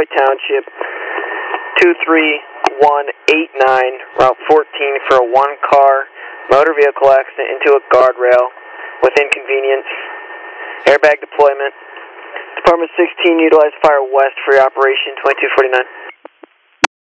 Troy Township, 23189, Route 14 for a one-car motor vehicle accident into a guardrail with inconvenience. Airbag deployment. Department 16 utilized Fire West for your operation 2249.